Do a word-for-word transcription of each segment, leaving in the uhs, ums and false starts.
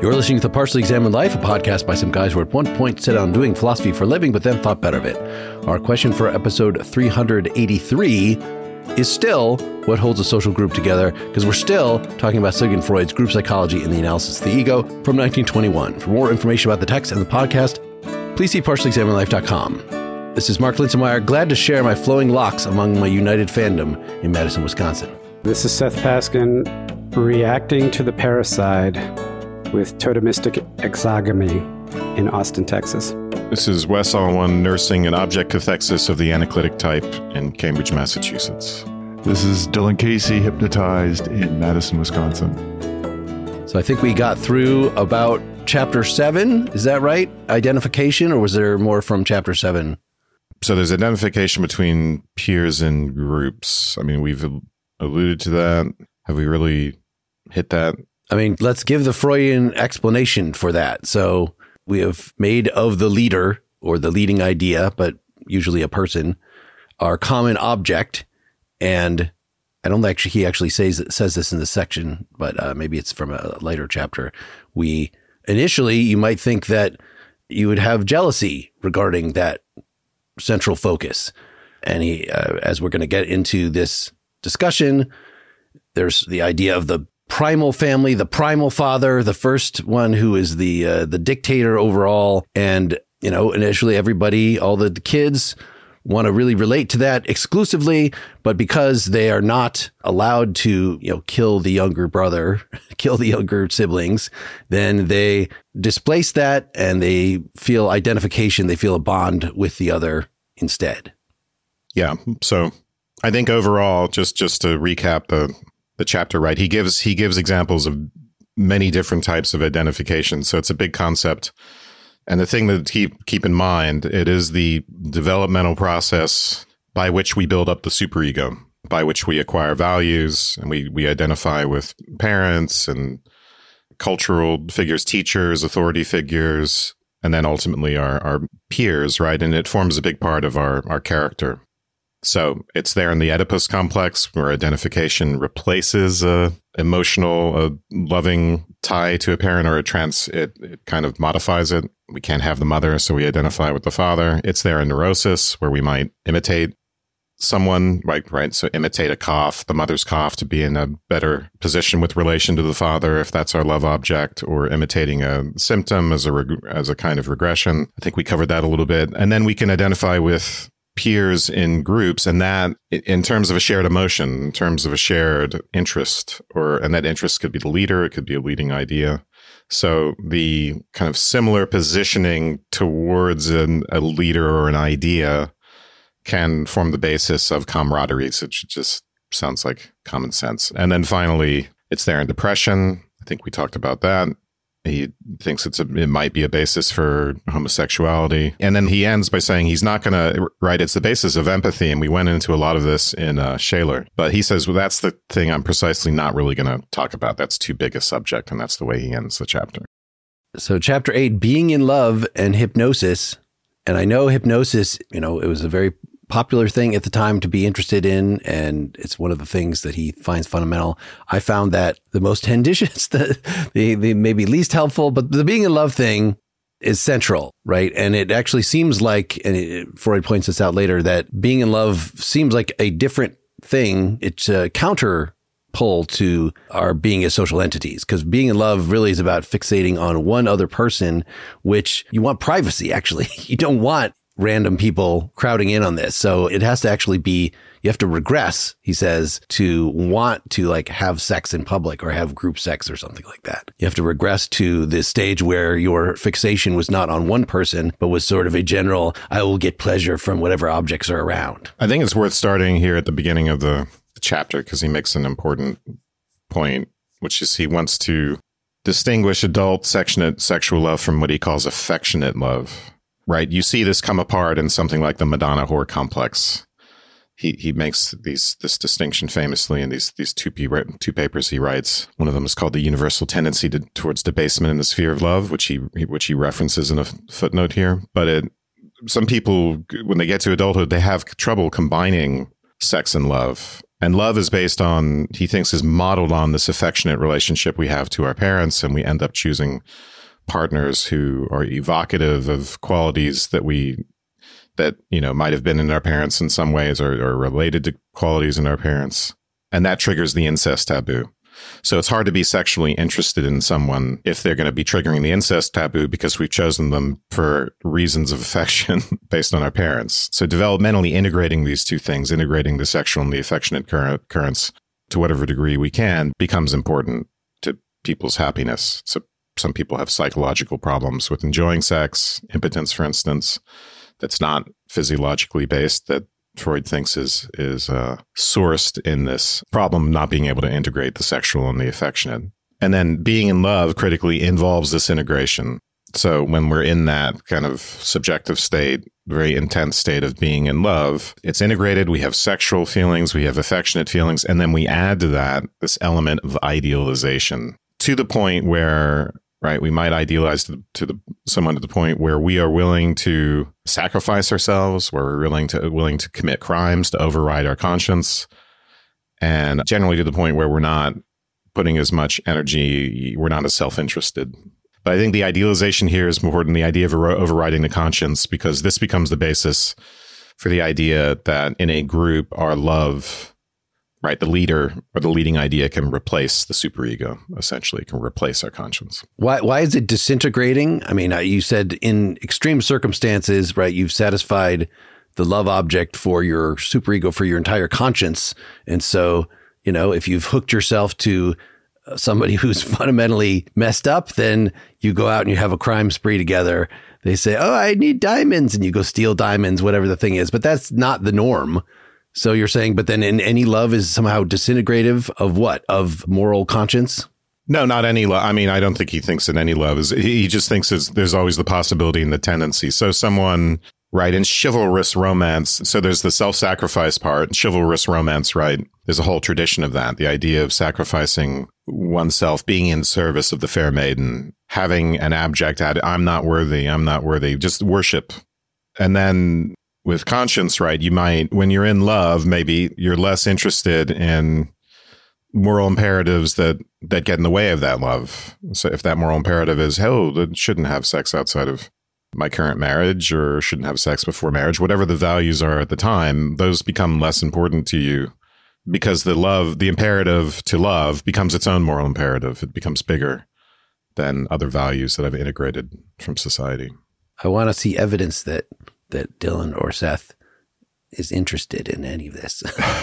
You're listening to The Partially Examined Life, a podcast by some guys who at one point set on doing philosophy for a living, but then thought better of it. Our question for episode three hundred eighty-three is still what holds a social group together, because we're still talking about Sigmund Freud's group psychology and the analysis of the ego from nineteen twenty-one. For more information about the text and the podcast, please see partially examined life dot com. This is Mark Linsenmeyer, glad to share my flowing locks among my united fandom in Madison, Wisconsin. This is Seth Paskin, reacting to the parricide with totemistic exogamy in Austin, Texas. This is Wes Alwan, nursing an object cathexis of the anaclitic type in Cambridge, Massachusetts. This is Dylan Casey, hypnotized in Madison, Wisconsin. So I think we got through about chapter seven. Is that right? Identification, or was there more from chapter seven? So there's identification between peers and groups. I mean, we've alluded to that. Have we really hit that? I mean, let's give the Freudian explanation for that. So we have made of the leader, or the leading idea, but usually a person, our common object. And I don't actually, he actually says, says this in this section, but uh, maybe it's from a later chapter. We initially, you might think that you would have jealousy regarding that central focus. And he, uh, as we're going to get into this discussion, there's the idea of the primal family, the primal father, the first one who is the uh, the dictator overall. And, you know, initially everybody, all the kids want to really relate to that exclusively, but because they are not allowed to, you know, kill the younger brother, kill the younger siblings, then they displace that and they feel identification, they feel a bond with the other instead. Yeah. So I think overall, just just to recap the the chapter, right, he gives he gives examples of many different types of identification. So it's a big concept. And the thing that keep keep in mind, it is the developmental process by which we build up the superego, by which we acquire values and we we identify with parents and cultural figures, teachers, authority figures, and then ultimately our, our peers, right? And it forms a big part of our, our character. So it's there in the Oedipus complex, where identification replaces a emotional, a loving tie to a parent, or a trans, it, it kind of modifies it. We can't have the mother, so we identify with the father. It's there in neurosis, where we might imitate someone, right? Right. So imitate a cough, the mother's cough, to be in a better position with relation to the father, if that's our love object, or imitating a symptom as a reg- as a kind of regression. I think we covered that a little bit, and then we can identify with peers in groups, and that in terms of a shared emotion, in terms of a shared interest, or and that interest could be the leader, it could be a leading idea. So the kind of similar positioning towards an, a leader or an idea can form the basis of camaraderie. So it just sounds like common sense. And then finally, it's there in depression. I think we talked about that. He thinks it's a, it might be a basis for homosexuality. And then he ends by saying he's not going to, right, it's the basis of empathy. And we went into a lot of this in uh, Shaler. But he says, well, that's the thing I'm precisely not really going to talk about. That's too big a subject. And that's the way he ends the chapter. So chapter eight, being in love and hypnosis. And I know hypnosis, you know, it was a very popular thing at the time to be interested in, and it's one of the things that he finds fundamental. I found that the most tenditious, the, the, the maybe least helpful, but the being in love thing is central, right? And it actually seems like, and it, Freud points this out later, that being in love seems like a different thing. It's a counter pull to our being as social entities, because being in love really is about fixating on one other person, which you want privacy, actually. You don't want random people crowding in on this. So it has to actually be, you have to regress, he says, to want to like have sex in public or have group sex or something like that. You have to regress to the stage where your fixation was not on one person, but was sort of a general, I will get pleasure from whatever objects are around. I think it's worth starting here at the beginning of the, the chapter, because he makes an important point, which is he wants to distinguish adult sexual sexual love from what he calls affectionate love. Right. You see this come apart in something like the Madonna whore complex. He he makes these this distinction famously in these these two p two papers he writes. One of them is called The Universal Tendency to, Towards Debasement in the Sphere of Love, which he which he references in a footnote here. But it, some people, when they get to adulthood, they have trouble combining sex and love. And love is based on, he thinks, is modeled on this affectionate relationship we have to our parents, and we end up choosing partners who are evocative of qualities that we, that, you know, might have been in our parents in some ways, or, or related to qualities in our parents. And that triggers the incest taboo. So it's hard to be sexually interested in someone if they're going to be triggering the incest taboo because we've chosen them for reasons of affection based on our parents. So developmentally integrating these two things, integrating the sexual and the affectionate cur- currents to whatever degree we can, becomes important to people's happiness. So some people have psychological problems with enjoying sex, impotence, for instance, that's not physiologically based, that Freud thinks is is uh, sourced in this problem of not being able to integrate the sexual and the affectionate. And then being in love critically involves this integration. So when we're in that kind of subjective state, very intense state of being in love, it's integrated. We have sexual feelings, we have affectionate feelings, and then we add to that this element of idealization to the point where, right, we might idealize to, to the, someone to the point where we are willing to sacrifice ourselves, where we're willing to willing to commit crimes to override our conscience, and generally to the point where we're not putting as much energy, we're not as self-interested. But I think the idealization here is more important, the idea of overriding the conscience, because this becomes the basis for the idea that in a group, our love, right, the leader or the leading idea can replace the superego, essentially, can replace our conscience. Why Why is it disintegrating? I mean, you said in extreme circumstances, right, you've satisfied the love object for your superego, for your entire conscience. And so, you know, if you've hooked yourself to somebody who's fundamentally messed up, then you go out and you have a crime spree together. They say, oh, I need diamonds. And you go steal diamonds, whatever the thing is. But that's not the norm. So you're saying, but then in any love is somehow disintegrative of what? Of moral conscience? No, not any love. I mean, I don't think he thinks that any love is, he just thinks it's, there's always the possibility and the tendency. So someone, right, in chivalrous romance, so there's the self-sacrifice part, chivalrous romance, right? There's a whole tradition of that. The idea of sacrificing oneself, being in service of the fair maiden, having an abject attitude, I'm not worthy, I'm not worthy, just worship. And then with conscience, right, you might, when you're in love, maybe you're less interested in moral imperatives that, that get in the way of that love. So if that moral imperative is, oh, I shouldn't have sex outside of my current marriage, or shouldn't have sex before marriage, whatever the values are at the time, those become less important to you because the love, the imperative to love becomes its own moral imperative. It becomes bigger than other values that I've integrated from society. I want to see evidence that that Dylan or Seth is interested in any of this.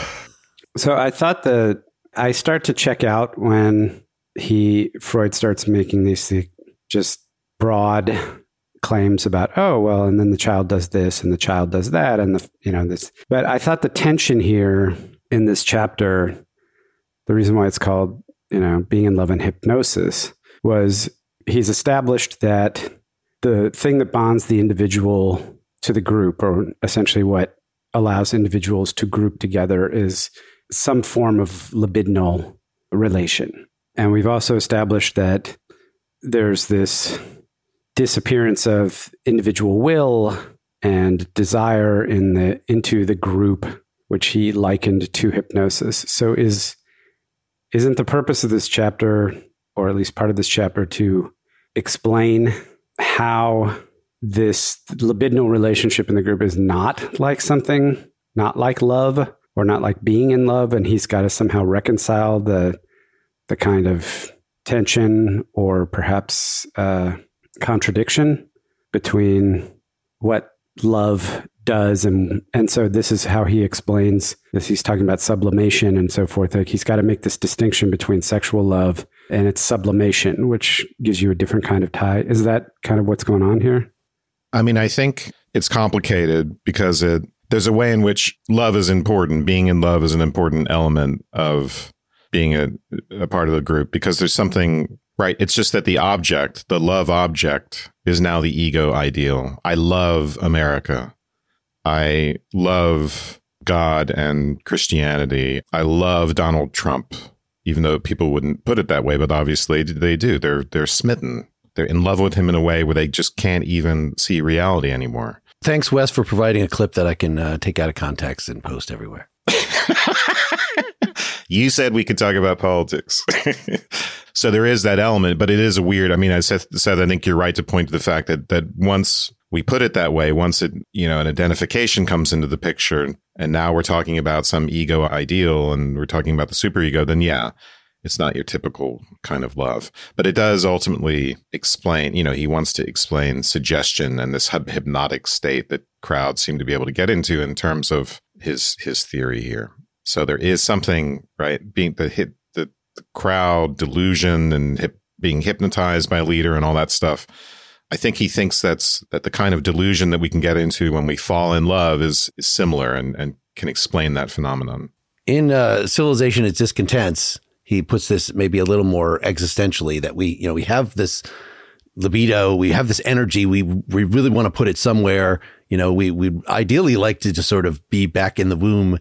So I thought that I start to check out when he, Freud starts making these just broad claims about, oh, well, and then the child does this and the child does that. And the, you know, this, but I thought the tension here in this chapter, the reason why it's called, you know, Being in Love and Hypnosis, was he's established that the thing that bonds the individual to the group, or essentially what allows individuals to group together, is some form of libidinal relation. And we've also established that there's this disappearance of individual will and desire in the into the group, which he likened to hypnosis. So is isn't the purpose of this chapter, or at least part of this chapter, to explain how this libidinal relationship in the group is not like something, not like love, or not like being in love, and he's got to somehow reconcile the the kind of tension or perhaps uh, contradiction between what love does, and and so this is how he explains this. He's talking about sublimation and so forth. Like he's got to make this distinction between sexual love and its sublimation, which gives you a different kind of tie. Is that kind of what's going on here? I mean, I think it's complicated because it, there's a way in which love is important. Being in love is an important element of being a, a part of the group, because there's something, right? It's just that the object, the love object, is now the ego ideal. I love America. I love God and Christianity. I love Donald Trump, even though people wouldn't put it that way, but obviously they do. They're they're smitten. They're in love with him in a way where they just can't even see reality anymore. Thanks, Wes, for providing a clip that I can uh, take out of context and post everywhere. You said we could talk about politics. So there is that element, but it is a weird, I mean, I said, said, I think you're right to point to the fact that, that once we put it that way, once it, you know, an identification comes into the picture, and now we're talking about some ego ideal and we're talking about the superego, then yeah, it's not your typical kind of love. But it does ultimately explain, you know, he wants to explain suggestion and this hypnotic state that crowds seem to be able to get into in terms of his his theory here. So there is something, right, being the hit, the, the crowd delusion and hip, being hypnotized by a leader and all that stuff. I think he thinks that's that the kind of delusion that we can get into when we fall in love is, is similar and, and can explain that phenomenon. In uh, Civilization, Its Discontents, he puts this maybe a little more existentially, that we, you know, we have this libido, we have this energy, we we really want to put it somewhere. You know, we we ideally like to just sort of be back in the womb,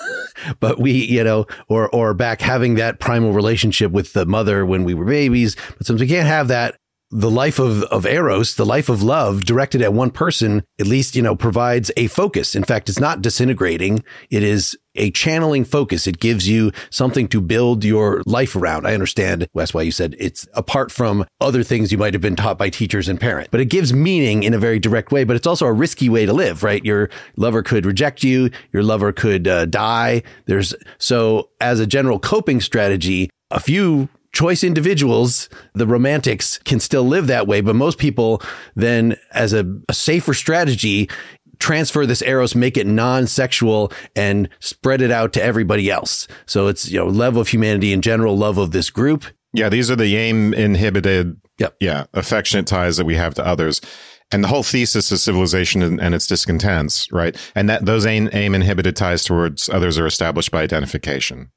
but we, you know, or or back having that primal relationship with the mother when we were babies. But since we can't have that, the life of, of Eros, the life of love directed at one person, at least, you know, provides a focus. In fact, it's not disintegrating. It is a channeling focus. It gives you something to build your life around. I understand, Wes, why you said it's apart from other things you might have been taught by teachers and parents, but it gives meaning in a very direct way. But it's also a risky way to live, right? Your lover could reject you. Your lover could uh, die. There's so as a general coping strategy, a few choice individuals, the romantics, can still live that way. But most people then, as a, a safer strategy, transfer this Eros, make it non-sexual, and spread it out to everybody else. So it's, you know, love of humanity in general, love of this group. Yeah, these are the aim inhibited, yep. yeah, affectionate ties that we have to others. And the whole thesis of Civilization and, and its discontents, right? And that those aim, aim inhibited ties towards others are established by identification.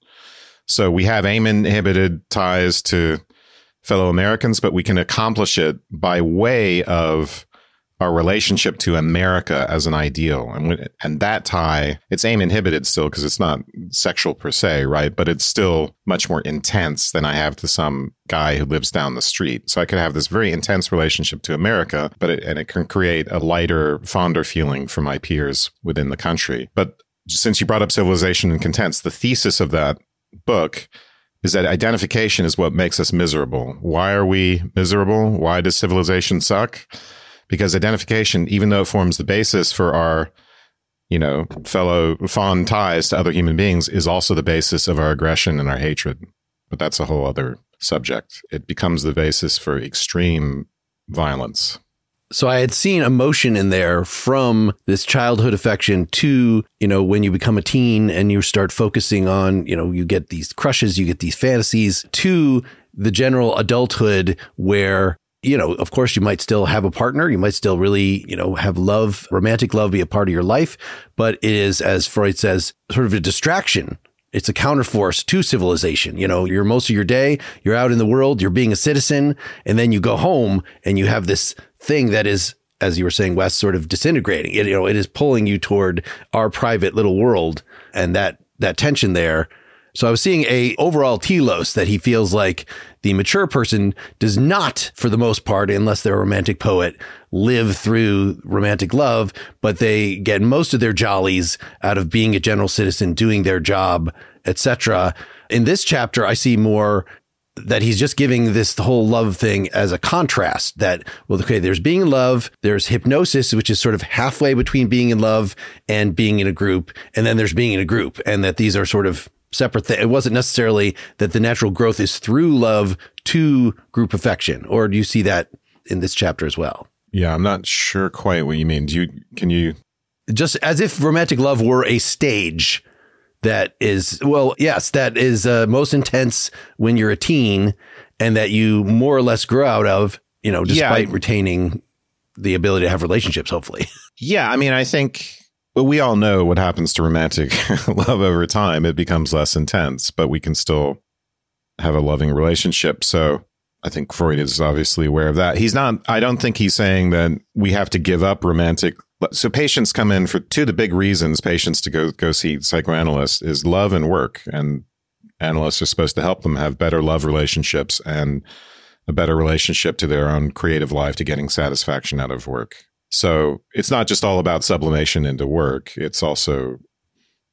So we have aim inhibited ties to fellow Americans, but we can accomplish it by way of our relationship to America as an ideal. And and that tie, it's aim inhibited still because it's not sexual per se, right? But it's still much more intense than I have to some guy who lives down the street. So I could have this very intense relationship to America, but it, and it can create a lighter, fonder feeling for my peers within the country. But since you brought up Civilization and Contents, the thesis of that book is that identification is what makes us miserable. Why are we miserable? Why does civilization suck? Because identification, even though it forms the basis for our, you know, fellow fond ties to other human beings, is also the basis of our aggression and our hatred. But that's a whole other subject. It becomes the basis for extreme violence. So I had seen emotion in there from this childhood affection to, you know, when you become a teen and you start focusing on, you know, you get these crushes, you get these fantasies, to the general adulthood where, you know, of course, you might still have a partner. You might still really, you know, have love, romantic love be a part of your life. But it is, as Freud says, sort of a distraction. It's a counterforce to civilization. You know, you're most of your day, you're out in the world, you're being a citizen, and then you go home and you have this thing that is, as you were saying, Wes, sort of disintegrating. It, you know, it is pulling you toward our private little world, and that that tension there. So I was seeing a overall telos that he feels like the mature person does not, for the most part, unless they're a romantic poet, live through romantic love, but they get most of their jollies out of being a general citizen, doing their job, et cetera. In this chapter, I see more that he's just giving this whole love thing as a contrast that, well, okay, there's being in love, there's hypnosis, which is sort of halfway between being in love and being in a group, and then there's being in a group, and that these are sort of separate things. It wasn't necessarily that the natural growth is through love to group affection, or do you see that in this chapter as well? Yeah, I'm not sure quite what you mean. Do you, can you? Just as if romantic love were a stage that is, well, yes, that is uh, most intense when you're a teen, and that you more or less grow out of, you know, despite yeah. retaining the ability to have relationships, hopefully. Yeah, I mean, I think well, we all know what happens to romantic love over time. It becomes less intense, but we can still have a loving relationship. So I think Freud is obviously aware of that. He's not, I don't think he's saying that we have to give up romantic. So patients come in for two of the big reasons patients to go go see psychoanalysts is love and work. And analysts are supposed to help them have better love relationships and a better relationship to their own creative life, to getting satisfaction out of work. So it's not just all about sublimation into work. It's also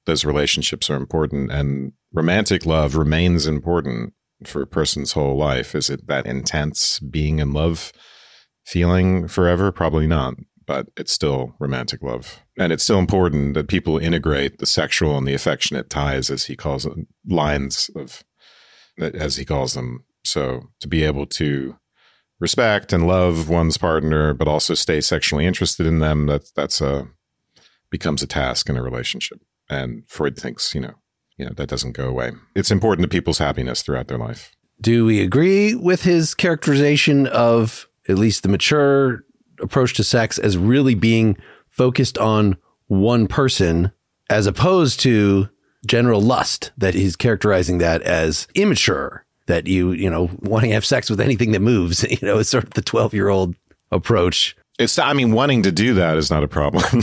those relationships are important, and romantic love remains important for a person's whole life. Is it that intense being in love feeling forever? Probably not, but it's still romantic love. And it's still important that people integrate the sexual and the affectionate ties, as he calls them, lines of, as he calls them. So to be able to respect and love one's partner, but also stay sexually interested in them, that's, that's a, becomes a task in a relationship. And Freud thinks, you know, you know, that doesn't go away. It's important to people's happiness throughout their life. Do we agree with his characterization of at least the mature approach to sex as really being focused on one person, as opposed to general lust, that he's characterizing that as immature, that you, you know, wanting to have sex with anything that moves, you know, it's sort of the twelve year old approach. It's, I mean, wanting to do that is not a problem.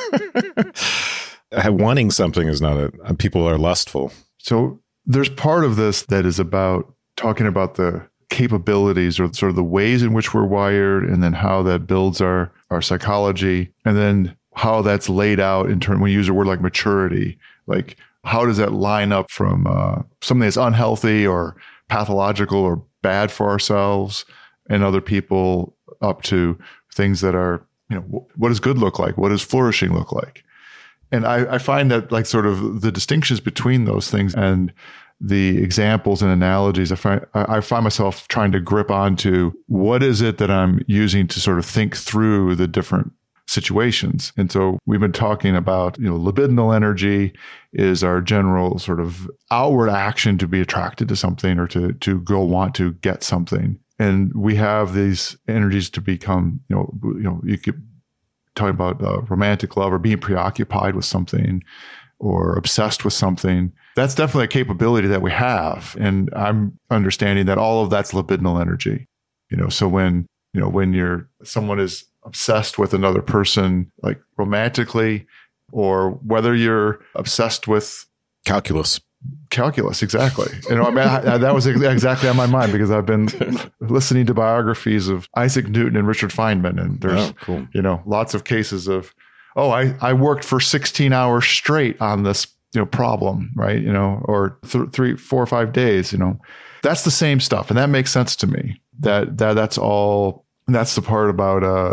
Wanting something is not a, people are lustful. So there's part of this that is about talking about the capabilities or sort of the ways in which we're wired, and then how that builds our, our psychology, and then how that's laid out in terms, when you use a word like maturity, like how does that line up from uh, something that's unhealthy or pathological or bad for ourselves and other people, up to things that are, you know, what does good look like? What does flourishing look like? And I, I find that like sort of the distinctions between those things and the examples and analogies, I find, I find myself trying to grip onto what is it that I'm using to sort of think through the different situations. And so we've been talking about, you know, libidinal energy is our general sort of outward action to be attracted to something or to, to go want to get something. And we have these energies to become, you know, you know, you could talk about uh, romantic love or being preoccupied with something or obsessed with something. That's definitely a capability that we have. And I'm understanding that all of that's libidinal energy. You know, so when, you know, when you're, someone is obsessed with another person, like romantically, or whether you're obsessed with calculus. Calculus, exactly. You know, I mean, I, that was exactly on my mind because I've been listening to biographies of Isaac Newton and Richard Feynman, and there's, oh, cool. you know, lots of cases of, oh, I, I worked for sixteen hours straight on this, you know, problem, right? You know, or th- three, four or five days, you know, that's the same stuff. And that makes sense to me that, that that's all, that's the part about, uh,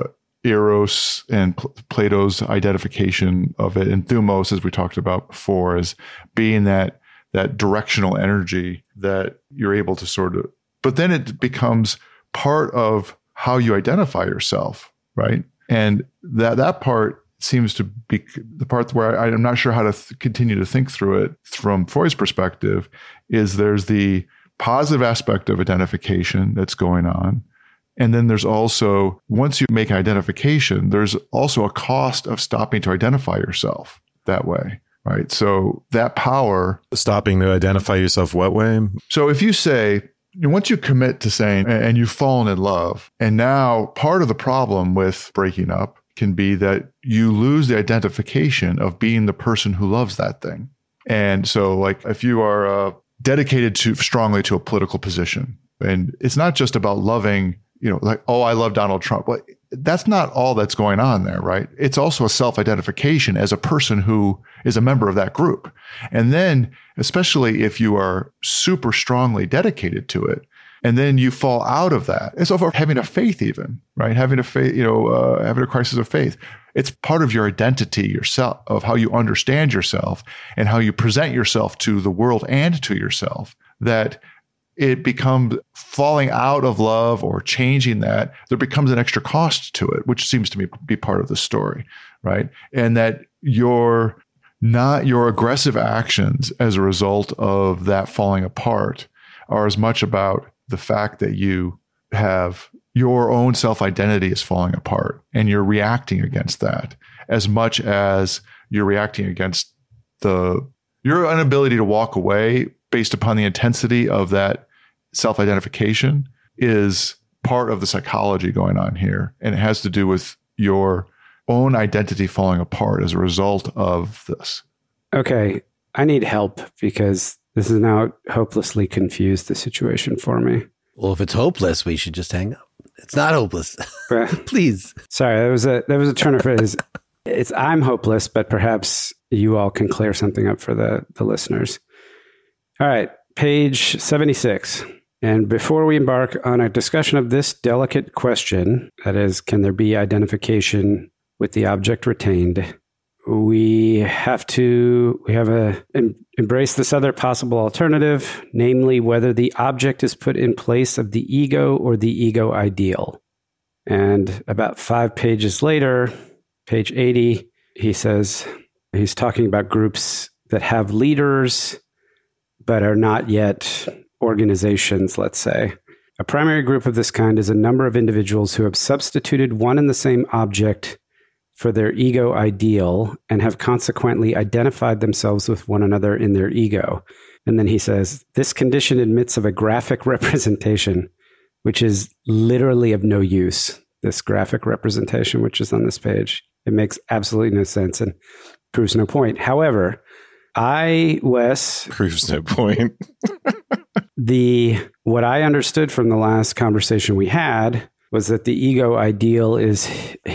Eros and Pl- Plato's identification of it. And thumos, as we talked about before, is being that, that directional energy that you're able to sort of, but then it becomes part of how you identify yourself, right? And that that part seems to be the part where I, I'm not sure how to th- continue to think through it from Freud's perspective, is there's the positive aspect of identification that's going on. And then there's also, once you make an identification, there's also a cost of stopping to identify yourself that way. Right. So that power. Stopping to identify yourself what way? So if you say, you know, once you commit to saying, and you've fallen in love, and now part of the problem with breaking up can be that you lose the identification of being the person who loves that thing. And so like if you are uh, dedicated to strongly to a political position, and it's not just about loving, you know, like, oh, I love Donald Trump. Well, that's not all that's going on there, right? It's also a self-identification as a person who is a member of that group. And then, especially if you are super strongly dedicated to it, and then you fall out of that, it's over having a faith even, right? Having a faith, you know, uh, having a crisis of faith. It's part of your identity yourself, of how you understand yourself and how you present yourself to the world and to yourself, that it becomes falling out of love or changing that, there becomes an extra cost to it, which seems to me be part of the story, right? And that your not your aggressive actions as a result of that falling apart are as much about the fact that you have your own self-identity is falling apart and you're reacting against that, as much as you're reacting against the your inability to walk away based upon the intensity of that self-identification is part of the psychology going on here. And it has to do with your own identity falling apart as a result of this. Okay. I need help because this is now hopelessly confused the situation for me. Well, if it's hopeless, we should just hang up. It's not hopeless. Please. Sorry, there was a there was a turn of phrase. It's I'm hopeless, but perhaps you all can clear something up for the, the listeners. All right, page seventy-six. And before we embark on a discussion of this delicate question, that is, can there be identification with the object retained, we have to we have a em, embrace this other possible alternative, namely whether the object is put in place of the ego or the ego ideal. And about five pages later, page eighty, he says he's talking about groups that have leaders but are not yet organizations, let's say. A primary group of this kind is a number of individuals who have substituted one and the same object for their ego ideal and have consequently identified themselves with one another in their ego. And then he says, this condition admits of a graphic representation, which is literally of no use. This graphic representation, which is on this page, it makes absolutely no sense and proves no point. However, I, Wes, proves no point. the what I understood from the last conversation we had was that the ego ideal is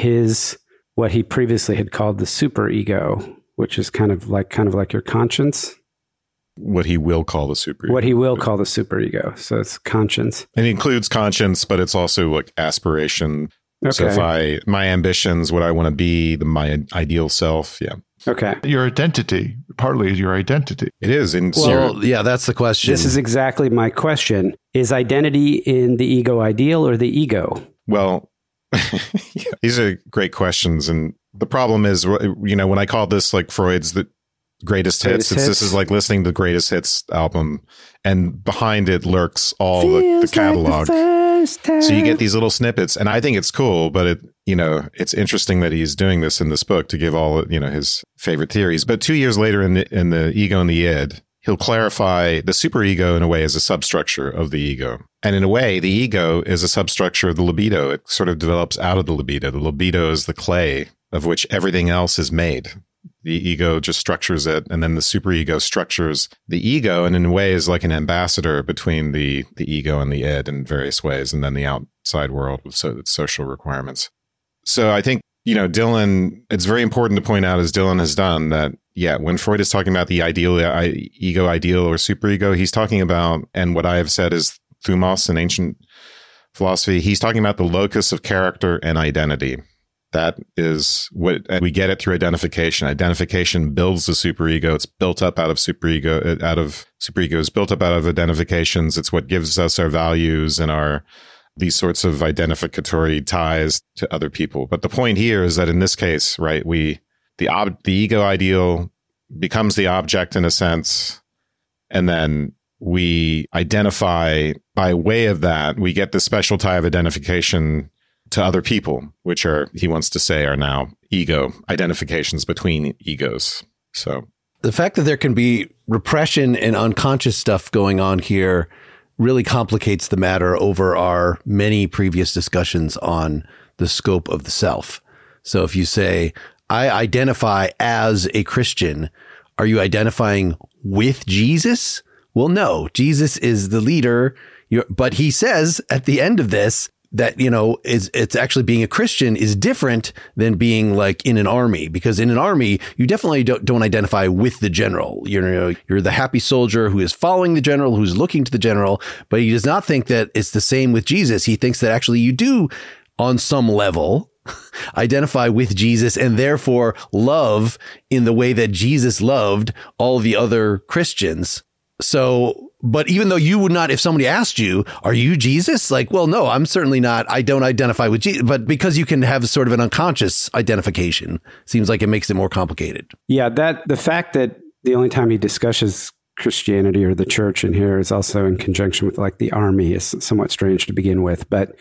his what he previously had called the superego, which is kind of like kind of like your conscience. What he will call the superego. What he will call the superego. So it's conscience. It includes conscience, but it's also like aspiration. Okay. So if I my ambitions, what I want to be, the my ideal self, yeah. Okay. Your identity, partly is your identity. It is. In well, yeah, that's the question. This is exactly my question. Is identity in the ego ideal or the ego? Well, yeah, these are great questions. And the problem is, you know, when I call this like Freud's the greatest, greatest hits, it's, hits, this is like listening to the greatest hits album. And behind it lurks all the, the catalog. Like the so you get these little snippets. And I think it's cool, but it, you know, it's interesting that he's doing this in this book to give all, you know, his favorite theories. But two years later in the, in the Ego and the Id, he'll clarify the superego in a way as a substructure of the ego. And in a way, the ego is a substructure of the libido. It sort of develops out of the libido. The libido is the clay of which everything else is made. The ego just structures it, and then the superego structures the ego, and in a way is like an ambassador between the the ego and the id in various ways, and then the outside world with so, social requirements. So I think, you know, Dylan, it's very important to point out, as Dylan has done, that, yeah, when Freud is talking about the ideal, I, ego ideal or superego, he's talking about, and what I have said is thumos in ancient philosophy, he's talking about the locus of character and identity. That is what, and we get it through identification. Identification builds the superego. It's built up out of superego, out of superegos, built up out of identifications. It's what gives us our values and our, these sorts of identificatory ties to other people. But the point here is that in this case, right, we, the ob, the ego ideal becomes the object in a sense, and then we identify by way of that, we get the special tie of identification to other people, which are, he wants to say, are now ego identifications between egos. So the fact that there can be repression and unconscious stuff going on here really complicates the matter over our many previous discussions on the scope of the self. So if you say, I identify as a Christian, are you identifying with Jesus? Well, no, Jesus is the leader. You're, but he says at the end of this, that, you know, is it's actually being a Christian is different than being like in an army, because in an army, you definitely don't, don't identify with the general. You're, you know, you're the happy soldier who is following the general, who's looking to the general, but he does not think that it's the same with Jesus. He thinks that actually you do on some level identify with Jesus and therefore love in the way that Jesus loved all the other Christians. So, but even though you would not, if somebody asked you, are you Jesus? Like, well, no, I'm certainly not. I don't identify with Jesus. But because you can have sort of an unconscious identification, seems like it makes it more complicated. Yeah, that the fact that the only time he discusses Christianity or the church in here is also in conjunction with like the army is somewhat strange to begin with. But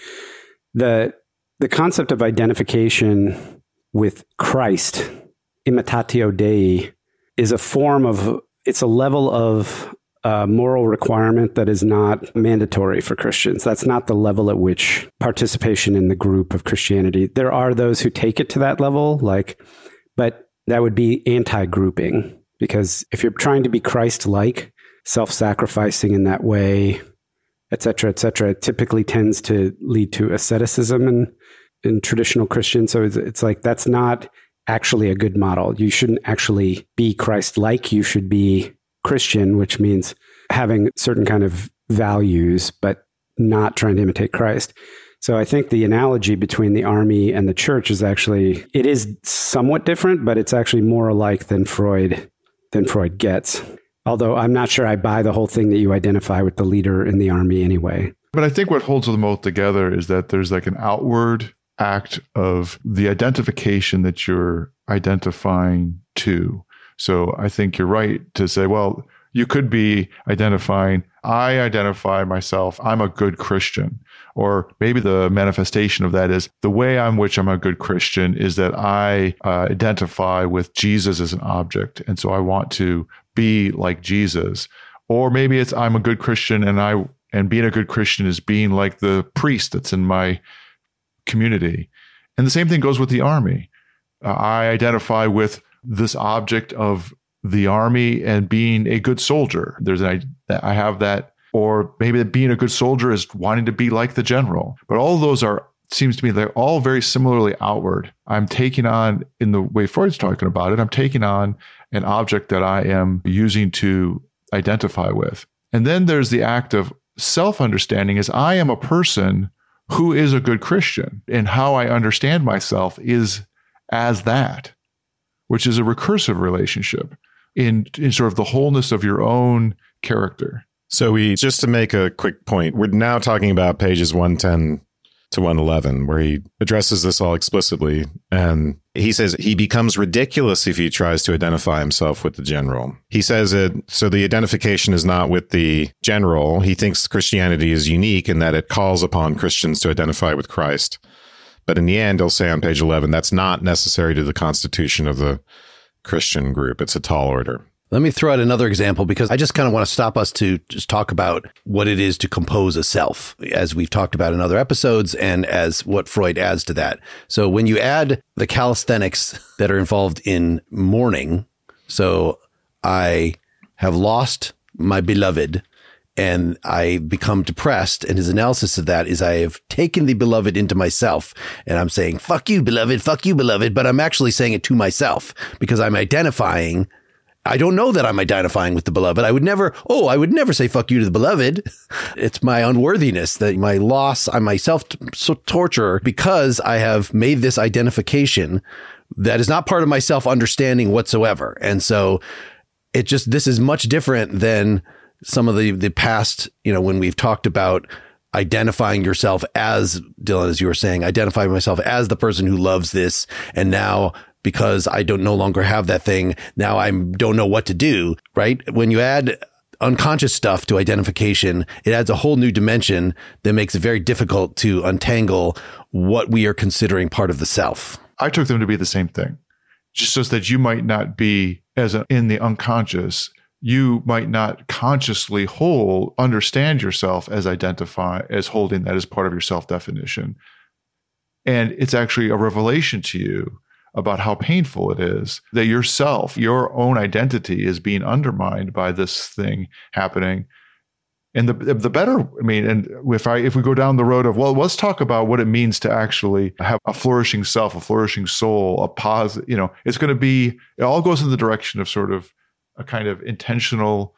the the concept of identification with Christ, imitatio Dei, is a form of, it's a level of Uh, moral requirement that is not mandatory for Christians. That's not the level at which participation in the group of Christianity. There are those who take it to that level, like, but that would be anti-grouping, because if you're trying to be Christ-like, self-sacrificing in that way, et cetera, et cetera, it typically tends to lead to asceticism in, in traditional Christians. So it's, it's like, that's not actually a good model. You shouldn't actually be Christ-like. You should be Christian, which means having certain kind of values, but not trying to imitate Christ. So I think the analogy between the army and the church is actually, it is somewhat different, but it's actually more alike than Freud, than Freud gets. Although I'm not sure I buy the whole thing that you identify with the leader in the army anyway. But I think what holds them both together is that there's like an outward act of the identification that you're identifying to. So I think you're right to say, well, you could be identifying, I identify myself, I'm a good Christian. Or maybe the manifestation of that is the way in which I'm a good Christian is that I uh, identify with Jesus as an object. And so I want to be like Jesus. Or maybe it's I'm a good Christian and I and being a good Christian is being like the priest that's in my community. And the same thing goes with the army. Uh, I identify with this object of the army and being a good soldier. There's an I have that. Or maybe being a good soldier is wanting to be like the general. But all of those are, seems to me, they're all very similarly outward. I'm taking on, in the way Freud's talking about it, I'm taking on an object that I am using to identify with. And then there's the act of self-understanding is I am a person who is a good Christian. And how I understand myself is as that, which is a recursive relationship in, in sort of the wholeness of your own character. So we, just to make a quick point, we're now talking about pages one ten to one eleven, where he addresses this all explicitly. And he says he becomes ridiculous if he tries to identify himself with the general. He says it, so the identification is not with the general. He thinks Christianity is unique in that it calls upon Christians to identify with Christ. But in the end, he'll say on page eleven, that's not necessary to the constitution of the Christian group. It's a tall order. Let me throw out another example because I just kind of want to stop us to just talk about what it is to compose a self, as we've talked about in other episodes and as what Freud adds to that. So when you add the calisthenics that are involved in mourning, so I have lost my beloved and I become depressed, and his analysis of that is I have taken the beloved into myself and I'm saying, fuck you, beloved, fuck you, beloved, but I'm actually saying it to myself because I'm identifying. I don't know that I'm identifying with the beloved. I would never, oh, I would never say fuck you to the beloved. It's my unworthiness, that my loss, I'm myself torturer because I have made this identification that is not part of my self-understanding whatsoever. And so it just, this is much different than some of the, the past, you know, when we've talked about identifying yourself as, Dylan, as you were saying, identifying myself as the person who loves this. And now, because I don't no longer have that thing, now I don't know what to do, right? When you add unconscious stuff to identification, it adds a whole new dimension that makes it very difficult to untangle what we are considering part of the self. I took them to be the same thing, just so that you might not be as a, in the unconscious. You might not consciously whole understand yourself as identify as holding that as part of your self-definition. And it's actually a revelation to you about how painful it is that yourself, your own identity is being undermined by this thing happening. And the the better, I mean, and if I if we go down the road of, well, let's talk about what it means to actually have a flourishing self, a flourishing soul, a positive, you know, it's going to be, it all goes in the direction of sort of a kind of intentional,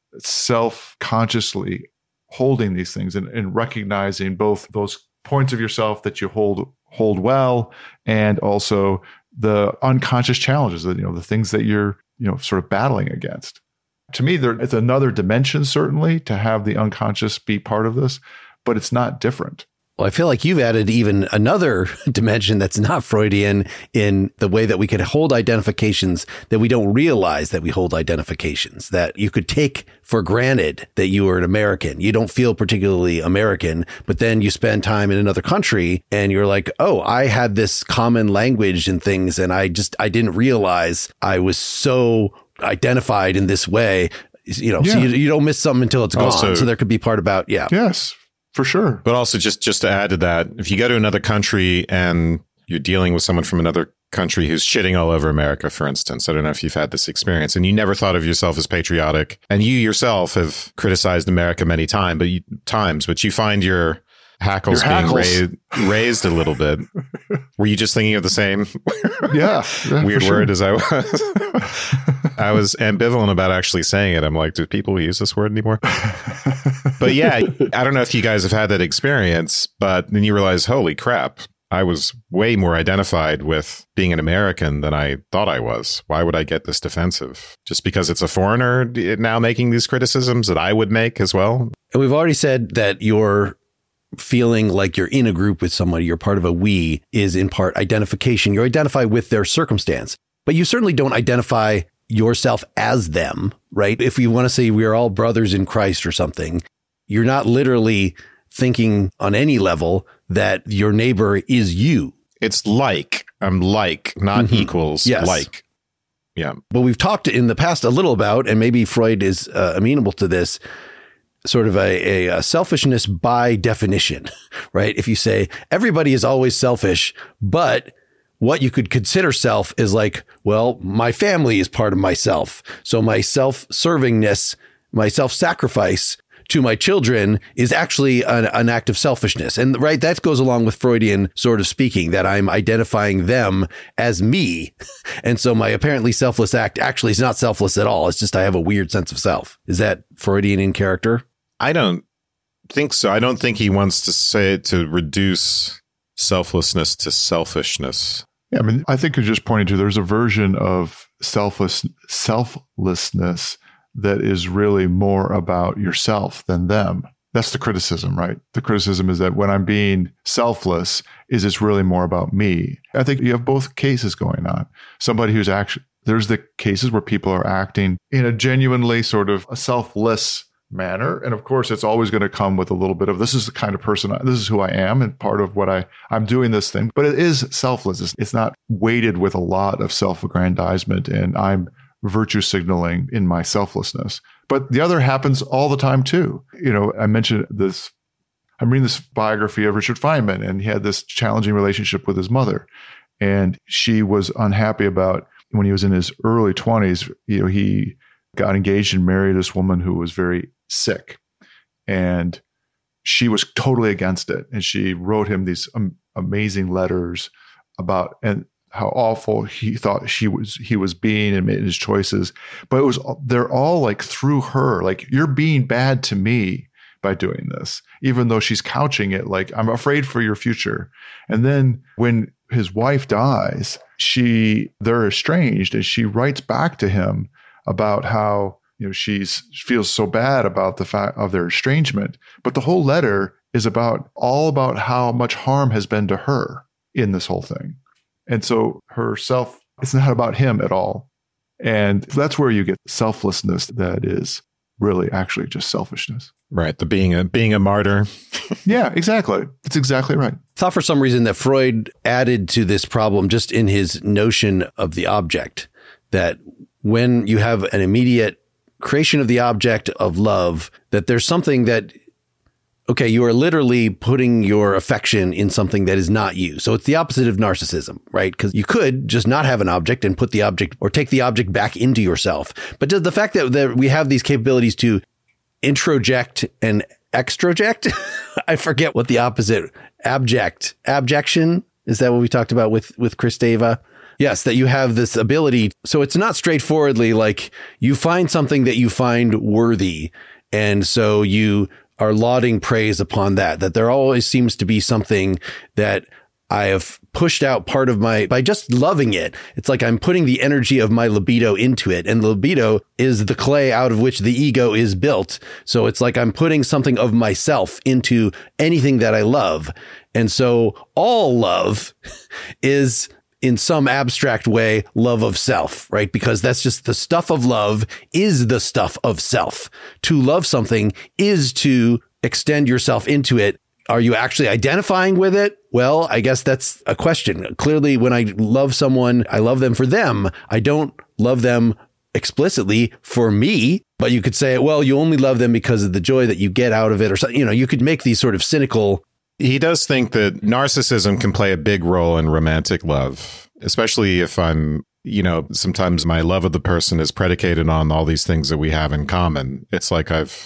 self-consciously holding these things and, and recognizing both those points of yourself that you hold hold well, and also the unconscious challenges, that, you know, the things that you're, you know, sort of battling against. To me, there, it's another dimension, certainly, to have the unconscious be part of this, but it's not different. Well, I feel like you've added even another dimension that's not Freudian in the way that we could hold identifications that we don't realize that we hold identifications, that you could take for granted that you are an American. You don't feel particularly American, but then you spend time in another country and you're like, oh, I had this common language and things, and I just, I didn't realize I was so identified in this way. You know, yeah. So you, you don't miss something until it's also, gone. So there could be part about, yeah. Yes. For sure. But also just, just to add to that, if you go to another country and you're dealing with someone from another country who's shitting all over America, for instance, I don't know if you've had this experience, and you never thought of yourself as patriotic, and you yourself have criticized America many time, but you, times, but you find your hackles Your being hackles. Raised, raised a little bit. Were you just thinking of the same Yeah, yeah, weird for sure. word as I was? I was ambivalent about actually saying it. I'm like, do people use this word anymore? But yeah, I don't know if you guys have had that experience, but then you realize, holy crap, I was way more identified with being an American than I thought I was. Why would I get this defensive? Just because it's a foreigner now making these criticisms that I would make as well? And we've already said that you're feeling like you're in a group with somebody, you're part of a we, is in part identification. You identify with their circumstance, but you certainly don't identify yourself as them, right? If you want to say we are all brothers in Christ or something, you're not literally thinking on any level that your neighbor is you. It's like, I'm like, not Mhm. equals, Yes. like. Yeah. But we've talked in the past a little about, and maybe Freud is uh, amenable to this, sort of a, a, a selfishness by definition, right? If you say everybody is always selfish, but what you could consider self is like, well, my family is part of myself. So my self-servingness, my self-sacrifice to my children is actually an, an act of selfishness. And right, that goes along with Freudian sort of speaking, that I'm identifying them as me. And so my apparently selfless act actually is not selfless at all. It's just I have a weird sense of self. Is that Freudian in character? I don't think so. I don't think he wants to say to reduce selflessness to selfishness. Yeah, I mean, I think you're just pointing to there's a version of selfless selflessness that is really more about yourself than them. That's the criticism, right? The criticism is that when I'm being selfless, is it's really more about me. I think you have both cases going on. Somebody who's actually, there's the cases where people are acting in a genuinely sort of a selfless manner. And of course, it's always going to come with a little bit of, this is the kind of person, I, this is who I am, and part of what I, I'm doing this thing. But it is selfless. It's, it's not weighted with a lot of self-aggrandizement, and I'm virtue signaling in my selflessness. But the other happens all the time too. You know, I mentioned this, I'm reading this biography of Richard Feynman, and he had this challenging relationship with his mother. And she was unhappy about, when he was in his early twenties, you know, he got engaged and married this woman who was very sick. And she was totally against it. And she wrote him these um, amazing letters about, and how awful he thought she was, he was being, and made his choices. But it was, they're all like through her, like, you're being bad to me by doing this, even though she's couching it like, I'm afraid for your future. And then when his wife dies, she, they're estranged, and she writes back to him about how, you know, she's she feels so bad about the fact of their estrangement. But the whole letter is about all about how much harm has been to her in this whole thing. And so herself, it's not about him at all. And that's where you get selflessness that is really actually just selfishness. Right. The being a being a martyr. Yeah, exactly. That's exactly right. Thought for some reason that Freud added to this problem just in his notion of the object, that when you have an immediate creation of the object of love, that there's something that, okay, you are literally putting your affection in something that is not you. So it's the opposite of narcissism, right? Because you could just not have an object and put the object, or take the object back into yourself. But does the fact that, that we have these capabilities to introject and extroject, I forget what the opposite, abject, abjection, is that what we talked about with, with Kristeva? Yes, that you have this ability. So it's not straightforwardly like you find something that you find worthy, and so you are lauding praise upon that, that there always seems to be something that I have pushed out part of my, by just loving it. It's like I'm putting the energy of my libido into it, and libido is the clay out of which the ego is built. So it's like I'm putting something of myself into anything that I love. And so all love is, in some abstract way, love of self, right? Because that's just the stuff of love is the stuff of self. To love something is to extend yourself into it. Are you actually identifying with it? Well, I guess that's a question. Clearly, when I love someone, I love them for them. I don't love them explicitly for me, but you could say, well, you only love them because of the joy that you get out of it, or something. You know, you could make these sort of cynical. He does think that narcissism can play a big role in romantic love, especially if I'm, you know, sometimes my love of the person is predicated on all these things that we have in common. It's like I've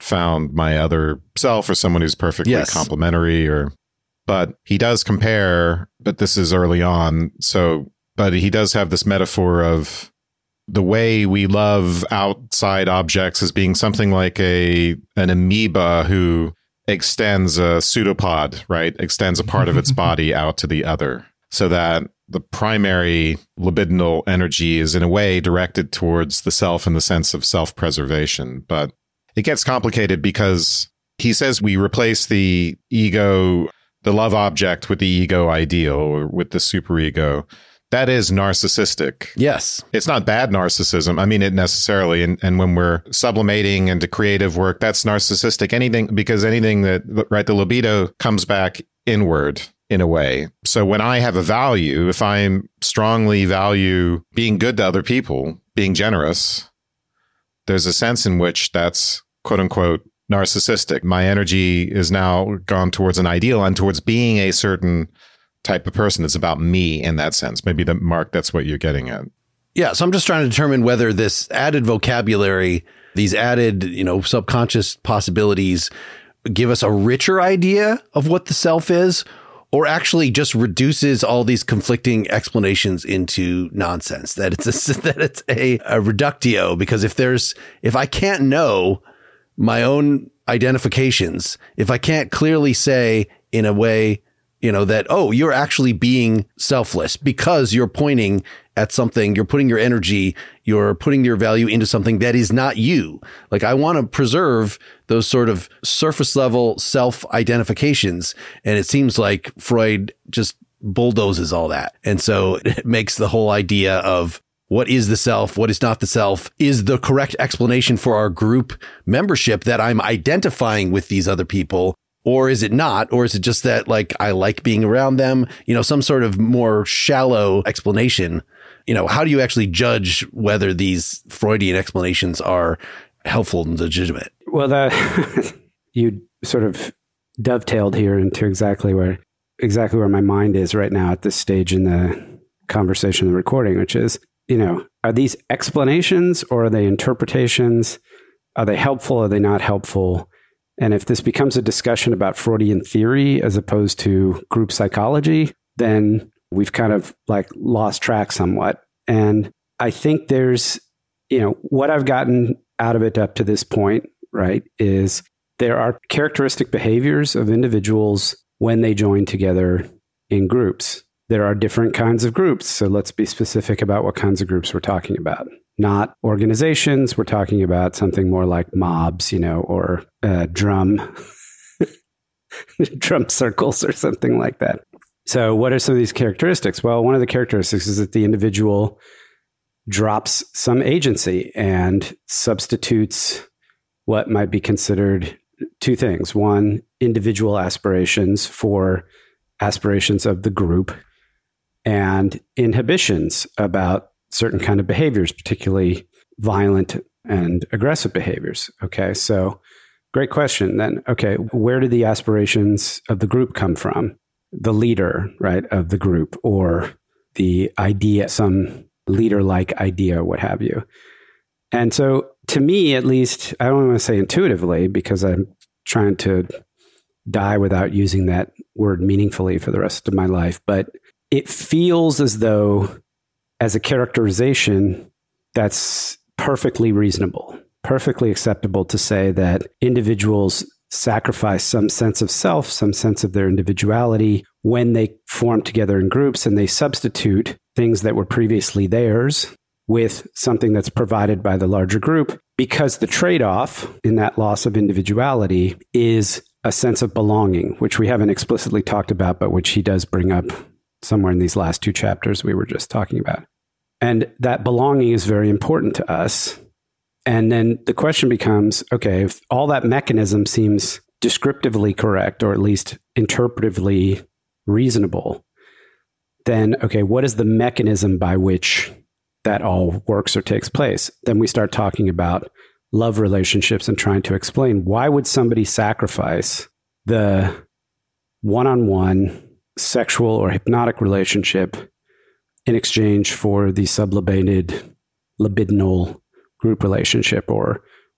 found my other self or someone who's perfectly Yes. complementary, or, but he does compare, but this is early on. So, but he does have this metaphor of the way we love outside objects as being something like a, an amoeba who extends a pseudopod, right? Extends a part of its body out to the other, so that the primary libidinal energy is in a way directed towards the self in the sense of self-preservation. But it gets complicated because he says we replace the ego, the love object, with the ego ideal, or with the superego. That is narcissistic. Yes. It's not bad narcissism. I mean, it necessarily. And, and when we're sublimating into creative work, that's narcissistic. Anything, because anything that, right, the libido comes back inward in a way. So when I have a value, if I strongly value being good to other people, being generous, there's a sense in which that's quote unquote narcissistic. My energy is now gone towards an ideal and towards being a certain type of person. It's about me in that sense. Maybe that, Mark, that's what you're getting at. Yeah. So I'm just trying to determine whether this added vocabulary, these added, you know, subconscious possibilities give us a richer idea of what the self is, or actually just reduces all these conflicting explanations into nonsense, that it's a, that it's a, a reductio. Because if there's, if I can't know my own identifications, if I can't clearly say in a way, you know, that, oh, you're actually being selfless because you're pointing at something, you're putting your energy, you're putting your value into something that is not you. Like, I want to preserve those sort of surface level self identifications. And it seems like Freud just bulldozes all that. And so it makes the whole idea of what is the self, what is not the self, is the correct explanation for our group membership, that I'm identifying with these other people. Or is it not? Or is it just that, like, I like being around them? You know, some sort of more shallow explanation. You know, how do you actually judge whether these Freudian explanations are helpful and legitimate? Well, that you sort of dovetailed here into exactly where exactly where my mind is right now at this stage in the conversation, the recording, which is, you know, are these explanations or are they interpretations? Are they helpful? Are they not helpful? And if this becomes a discussion about Freudian theory as opposed to group psychology, then we've kind of like lost track somewhat. And I think there's, you know, what I've gotten out of it up to this point, right, is there are characteristic behaviors of individuals when they join together in groups. There are different kinds of groups. So let's be specific about what kinds of groups we're talking about. Not organizations. We're talking about something more like mobs, you know, or uh, drum, drum circles or something like that. So what are some of these characteristics? Well, one of the characteristics is that the individual drops some agency and substitutes what might be considered two things. One, individual aspirations for aspirations of the group, and inhibitions about certain kind of behaviors, particularly violent and aggressive behaviors. Okay, so great question. Then, okay, where do the aspirations of the group come from? The leader, right, of the group, or the idea, some leader-like idea, what have you. And so to me, at least, I don't want to say intuitively, because I'm trying to die without using that word meaningfully for the rest of my life, but it feels as though, as a characterization, that's perfectly reasonable, perfectly acceptable to say that individuals sacrifice some sense of self, some sense of their individuality when they form together in groups, and they substitute things that were previously theirs with something that's provided by the larger group, because the trade-off in that loss of individuality is a sense of belonging, which we haven't explicitly talked about, but which he does bring up somewhere in these last two chapters we were just talking about. And that belonging is very important to us. And then the question becomes, okay, if all that mechanism seems descriptively correct, or at least interpretively reasonable, then, okay, what is the mechanism by which that all works or takes place? Then we start talking about love relationships and trying to explain, why would somebody sacrifice the one-on-one sexual or hypnotic relationship in exchange for the sublimated libidinal group relationship? Or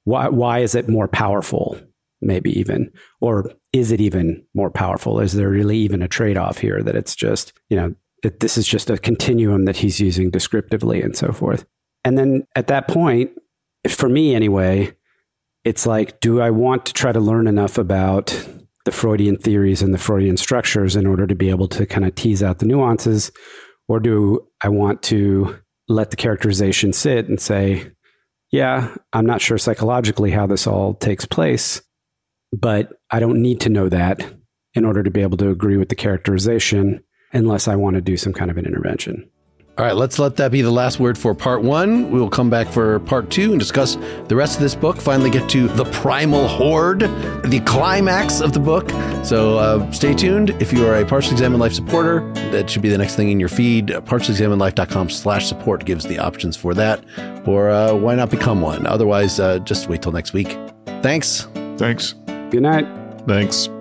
why why is it more powerful? Maybe even, or is it even more powerful? Is there really even a trade-off here that it's just, you know, that this is just a continuum that he's using descriptively and so forth? And then at that point, for me anyway, it's like, do I want to try to learn enough about the Freudian theories and the Freudian structures in order to be able to kind of tease out the nuances? Or do I want to let the characterization sit and say, yeah, I'm not sure psychologically how this all takes place, but I don't need to know that in order to be able to agree with the characterization unless I want to do some kind of an intervention. All right, let's let that be the last word for part one. We will come back for part two and discuss the rest of this book, finally get to the primal horde, the climax of the book. So uh, stay tuned. If you are a Partially Examined Life supporter, that should be the next thing in your feed. partially examined life dot com slash support gives the options for that. Or uh, why not become one? Otherwise, uh, just wait till next week. Thanks. Thanks. Good night. Thanks.